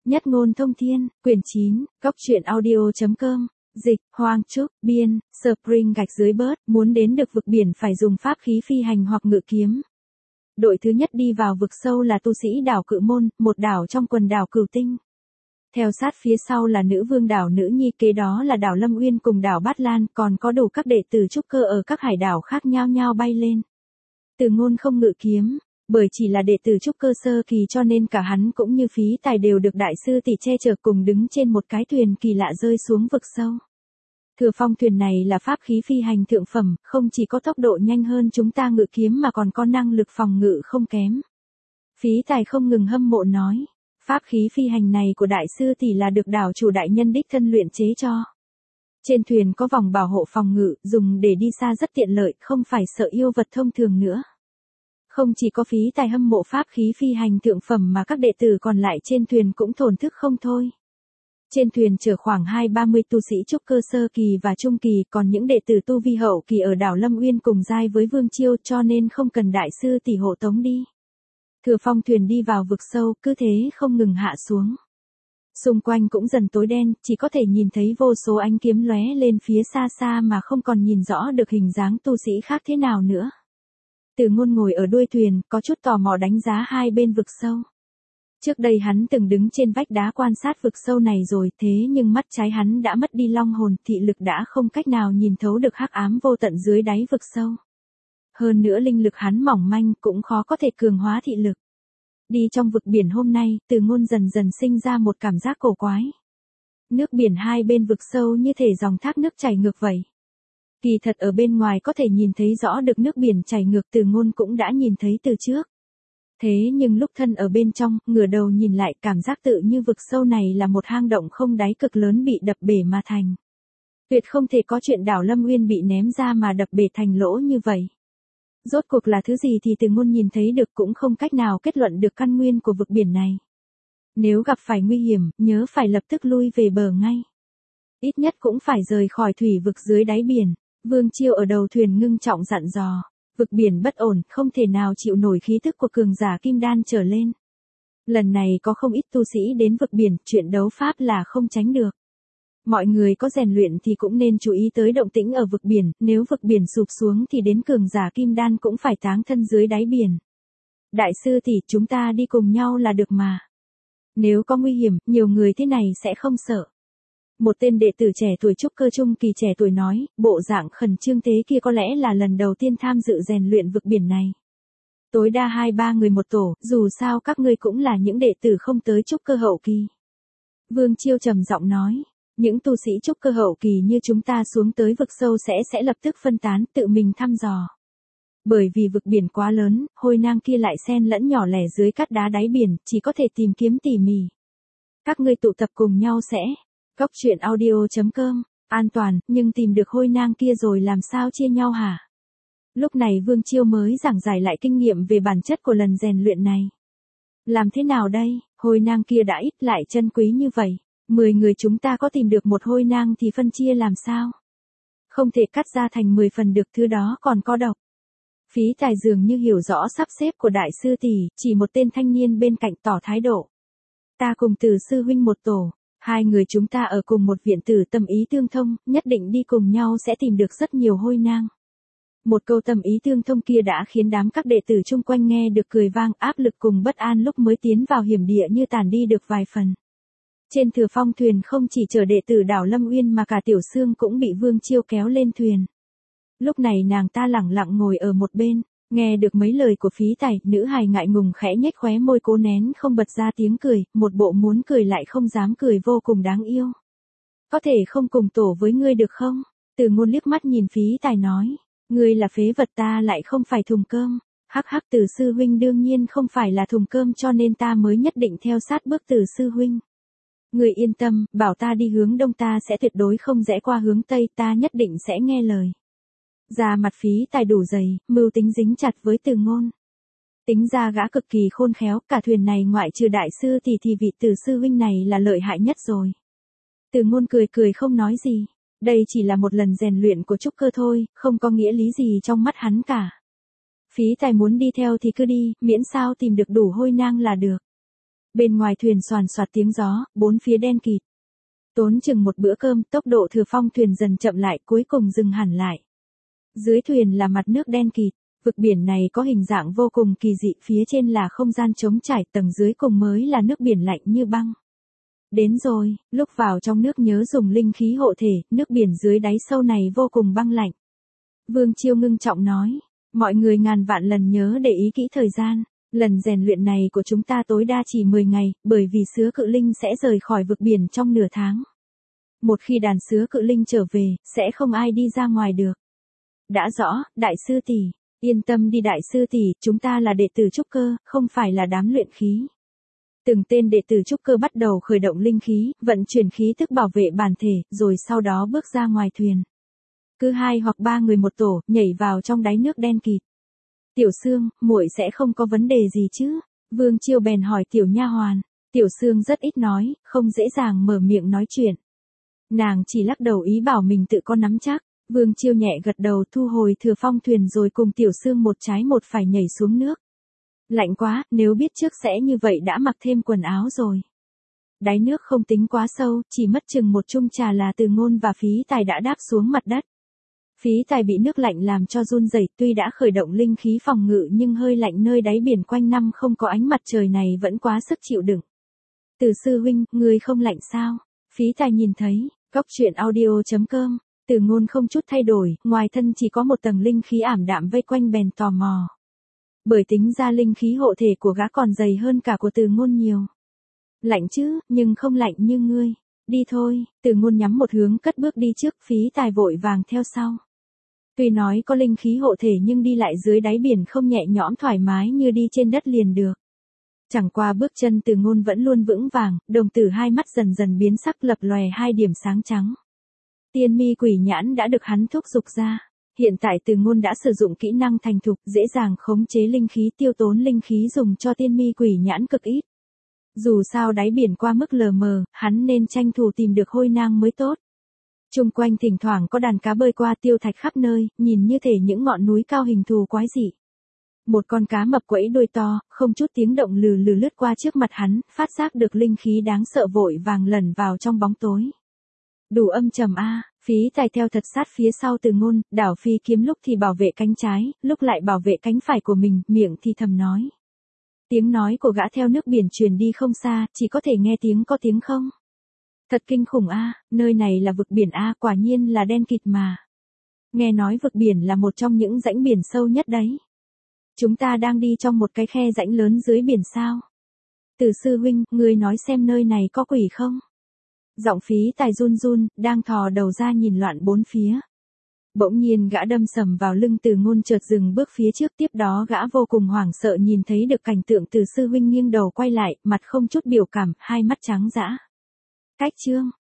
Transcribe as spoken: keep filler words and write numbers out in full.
Nhất ngôn thông thiên, quyển chín, góc truyện audio.com, dịch, Hoang Trúc, biên, Spring gạch dưới bớt, muốn đến được vực biển phải dùng pháp khí phi hành hoặc ngự kiếm. Đội thứ nhất đi vào vực sâu là tu sĩ đảo Cự Môn, một đảo trong quần đảo Cửu Tinh. Theo sát phía sau là nữ vương đảo Nữ Nhi, kế đó là đảo Lâm Uyên cùng đảo Bát Lan, còn có đủ các đệ tử trúc cơ ở các hải đảo khác nhao nhao bay lên. Từ Ngôn không ngự kiếm, bởi chỉ là đệ tử trúc cơ sơ kỳ cho nên cả hắn cũng như Phí Tài đều được đại sư tỷ che chở cùng đứng trên một cái thuyền kỳ lạ rơi xuống vực sâu. Thừa phong thuyền này là pháp khí phi hành thượng phẩm, không chỉ có tốc độ nhanh hơn chúng ta ngự kiếm mà còn có năng lực phòng ngự không kém. Phí Tài không ngừng hâm mộ nói, pháp khí phi hành này của đại sư tỷ là được đảo chủ đại nhân đích thân luyện chế cho. Trên thuyền có vòng bảo hộ phòng ngự, dùng để đi xa rất tiện lợi, không phải sợ yêu vật thông thường nữa. Không chỉ có Phí Tài hâm mộ pháp khí phi hành thượng phẩm mà các đệ tử còn lại trên thuyền cũng thổn thức không thôi. Trên thuyền chở khoảng hai ba mươi tu sĩ trúc cơ sơ kỳ và trung kỳ, còn những đệ tử tu vi hậu kỳ ở đảo Lâm Uyên cùng giai với Vương Chiêu cho nên không cần đại sư tỷ hộ tống đi. Thừa phong thuyền đi vào vực sâu, cứ thế không ngừng hạ xuống. Xung quanh cũng dần tối đen, chỉ có thể nhìn thấy vô số ánh kiếm lóe lên phía xa xa mà không còn nhìn rõ được hình dáng tu sĩ khác thế nào nữa. Từ Ngôn ngồi ở đuôi thuyền, có chút tò mò đánh giá hai bên vực sâu. Trước đây hắn từng đứng trên vách đá quan sát vực sâu này rồi, thế nhưng mắt trái hắn đã mất đi long hồn, thị lực đã không cách nào nhìn thấu được hắc ám vô tận dưới đáy vực sâu. Hơn nữa linh lực hắn mỏng manh, cũng khó có thể cường hóa thị lực. Đi trong vực biển hôm nay, Từ Ngôn dần dần sinh ra một cảm giác cổ quái. Nước biển hai bên vực sâu như thể dòng thác nước chảy ngược vậy. Kỳ thật ở bên ngoài có thể nhìn thấy rõ được nước biển chảy ngược, Từ Ngôn cũng đã nhìn thấy từ trước. Thế nhưng lúc thân ở bên trong, ngửa đầu nhìn lại, cảm giác tự như vực sâu này là một hang động không đáy cực lớn bị đập bể mà thành. Tuyệt không thể có chuyện đảo Lâm Uyên bị ném ra mà đập bể thành lỗ như vậy. Rốt cuộc là thứ gì thì Từ Ngôn nhìn thấy được cũng không cách nào kết luận được căn nguyên của vực biển này. Nếu gặp phải nguy hiểm, nhớ phải lập tức lui về bờ ngay. Ít nhất cũng phải rời khỏi thủy vực dưới đáy biển. Vương Chiêu ở đầu thuyền ngưng trọng dặn dò. Vực biển bất ổn, không thể nào chịu nổi khí tức của cường giả kim đan trở lên. Lần này có không ít tu sĩ đến vực biển, chuyện đấu pháp là không tránh được. Mọi người có rèn luyện thì cũng nên chú ý tới động tĩnh ở vực biển, nếu vực biển sụp xuống thì đến cường giả kim đan cũng phải táng thân dưới đáy biển. Đại sư tỷ, chúng ta đi cùng nhau là được mà. Nếu có nguy hiểm, nhiều người thế này sẽ không sợ. Một tên đệ tử trẻ tuổi trúc cơ trung kỳ trẻ tuổi nói, bộ dạng khẩn trương thế kia có lẽ là lần đầu tiên tham dự rèn luyện vực biển này. Tối đa hai ba người một tổ, dù sao các ngươi cũng là những đệ tử không tới trúc cơ hậu kỳ. Vương Chiêu trầm giọng nói, những tu sĩ trúc cơ hậu kỳ như chúng ta xuống tới vực sâu sẽ sẽ lập tức phân tán, tự mình thăm dò. Bởi vì vực biển quá lớn, hôi nang kia lại xen lẫn nhỏ lẻ dưới cát đá đáy biển, chỉ có thể tìm kiếm tỉ mỉ. Các ngươi tụ tập cùng nhau sẽ góc truyện audio.com, an toàn, nhưng tìm được hôi nang kia rồi làm sao chia nhau hả? Lúc này Vương Chiêu mới giảng giải lại kinh nghiệm về bản chất của lần rèn luyện này. Làm thế nào đây, hôi nang kia đã ít lại chân quý như vậy, mười người chúng ta có tìm được một hôi nang thì phân chia làm sao? Không thể cắt ra thành mười phần được, thứ đó còn có độc. Phí Tài dường như hiểu rõ sắp xếp của đại sư tỷ, chỉ một tên thanh niên bên cạnh tỏ thái độ. Ta cùng Từ sư huynh một tổ. Hai người chúng ta ở cùng một viện tử, tâm ý tương thông, nhất định đi cùng nhau sẽ tìm được rất nhiều hôi nang. Một câu tâm ý tương thông kia đã khiến đám các đệ tử chung quanh nghe được cười vang, áp lực cùng bất an lúc mới tiến vào hiểm địa như tàn đi được vài phần. Trên thừa phong thuyền không chỉ chở đệ tử đảo Lâm Uyên mà cả Tiểu Sương cũng bị Vương Chiêu kéo lên thuyền. Lúc này nàng ta lẳng lặng ngồi ở một bên, nghe được mấy lời của Phí Tài, nữ hài ngại ngùng khẽ nhếch khóe môi cố nén không bật ra tiếng cười, một bộ muốn cười lại không dám cười vô cùng đáng yêu. Có thể không cùng tổ với ngươi được không? Từ Ngôn liếc mắt nhìn Phí Tài nói, ngươi là phế vật, ta lại không phải thùng cơm. Hắc hắc, Từ sư huynh đương nhiên không phải là thùng cơm cho nên ta mới nhất định theo sát bước Từ sư huynh. Ngươi yên tâm, bảo ta đi hướng đông ta sẽ tuyệt đối không rẽ qua hướng tây, ta nhất định sẽ nghe lời. Da mặt Phí Tài đủ dày, mưu tính dính chặt với Từ Ngôn. Tính ra gã cực kỳ khôn khéo, cả thuyền này ngoại trừ đại sư thì thì vị Từ sư huynh này là lợi hại nhất rồi. Từ Ngôn cười cười không nói gì, đây chỉ là một lần rèn luyện của trúc cơ thôi, không có nghĩa lý gì trong mắt hắn cả. Phí Tài muốn đi theo thì cứ đi, miễn sao tìm được đủ hôi nang là được. Bên ngoài thuyền xoàn xoạt tiếng gió, bốn phía đen kịt. Tốn chừng một bữa cơm, tốc độ Thừa Phong thuyền dần chậm lại, cuối cùng dừng hẳn lại. Dưới thuyền là mặt nước đen kịt, vực biển này có hình dạng vô cùng kỳ dị, phía trên là không gian trống trải, tầng dưới cùng mới là nước biển lạnh như băng. Đến rồi, lúc vào trong nước nhớ dùng linh khí hộ thể, nước biển dưới đáy sâu này vô cùng băng lạnh. Vương Chiêu ngưng trọng nói, mọi người ngàn vạn lần nhớ để ý kỹ thời gian, lần rèn luyện này của chúng ta tối đa chỉ mười ngày, bởi vì sứa cự linh sẽ rời khỏi vực biển trong nửa tháng. Một khi đàn sứa cự linh trở về, sẽ không ai đi ra ngoài được. Đã rõ, đại sư tỷ, yên tâm đi đại sư tỷ, chúng ta là đệ tử trúc cơ, không phải là đám luyện khí. Từng tên đệ tử trúc cơ bắt đầu khởi động linh khí, vận chuyển khí tức bảo vệ bản thể, rồi sau đó bước ra ngoài thuyền. Cứ hai hoặc ba người một tổ, nhảy vào trong đáy nước đen kịt. Tiểu Sương, muội sẽ không có vấn đề gì chứ? Vương Chiêu bèn hỏi tiểu nha hoàn. Tiểu Sương rất ít nói, không dễ dàng mở miệng nói chuyện. Nàng chỉ lắc đầu ý bảo mình tự có nắm chắc. Vương Chiêu nhẹ gật đầu thu hồi Thừa Phong thuyền rồi cùng Tiểu Sương một trái một phải nhảy xuống nước. Lạnh quá, nếu biết trước sẽ như vậy đã mặc thêm quần áo rồi. Đáy nước không tính quá sâu, chỉ mất chừng một chung trà là Từ Ngôn và Phí Tài đã đáp xuống mặt đất. Phí Tài bị nước lạnh làm cho run rẩy, tuy đã khởi động linh khí phòng ngự nhưng hơi lạnh nơi đáy biển quanh năm không có ánh mặt trời này vẫn quá sức chịu đựng. Từ sư huynh, người không lạnh sao? Phí Tài nhìn thấy, góc truyện audio chấm com, Từ Ngôn không chút thay đổi, ngoài thân chỉ có một tầng linh khí ảm đạm vây quanh bèn tò mò. Bởi tính ra linh khí hộ thể của gã còn dày hơn cả của Từ Ngôn nhiều. Lạnh chứ, nhưng không lạnh như ngươi. Đi thôi, Từ Ngôn nhắm một hướng cất bước đi trước, Phí Tài vội vàng theo sau. Tuy nói có linh khí hộ thể nhưng đi lại dưới đáy biển không nhẹ nhõm thoải mái như đi trên đất liền được. Chẳng qua bước chân Từ Ngôn vẫn luôn vững vàng, đồng tử hai mắt dần dần biến sắc lập lòe hai điểm sáng trắng. Tiên mi quỷ nhãn đã được hắn thúc giục ra. Hiện tại Từ Ngôn đã sử dụng kỹ năng thành thục, dễ dàng khống chế linh khí, tiêu tốn linh khí dùng cho tiên mi quỷ nhãn cực ít. Dù sao đáy biển qua mức lờ mờ, hắn nên tranh thủ tìm được hôi nang mới tốt. Chung quanh thỉnh thoảng có đàn cá bơi qua tiêu thạch khắp nơi, nhìn như thể những ngọn núi cao hình thù quái dị. Một con cá mập quẫy đuôi to, không chút tiếng động lừ lừ lướt qua trước mặt hắn, phát giác được linh khí đáng sợ vội vàng lẩn vào trong bóng tối. Đủ âm trầm a, Phí Tài theo thật sát phía sau Từ Ngôn, đảo phi kiếm lúc thì bảo vệ cánh trái, lúc lại bảo vệ cánh phải của mình, miệng thì thầm nói. Tiếng nói của gã theo nước biển truyền đi không xa, chỉ có thể nghe tiếng có tiếng không. Thật kinh khủng a, nơi này là vực biển a, quả nhiên là đen kịt mà. Nghe nói vực biển là một trong những rãnh biển sâu nhất đấy. Chúng ta đang đi trong một cái khe rãnh lớn dưới biển sao? Từ sư huynh, ngươi nói xem nơi này có quỷ không? Giọng Phí Tài run run, đang thò đầu ra nhìn loạn bốn phía. Bỗng nhiên gã đâm sầm vào lưng Từ Ngôn chợt dừng bước phía trước, tiếp đó gã vô cùng hoảng sợ nhìn thấy được cảnh tượng Từ sư huynh nghiêng đầu quay lại, mặt không chút biểu cảm, hai mắt trắng dã. Cách chương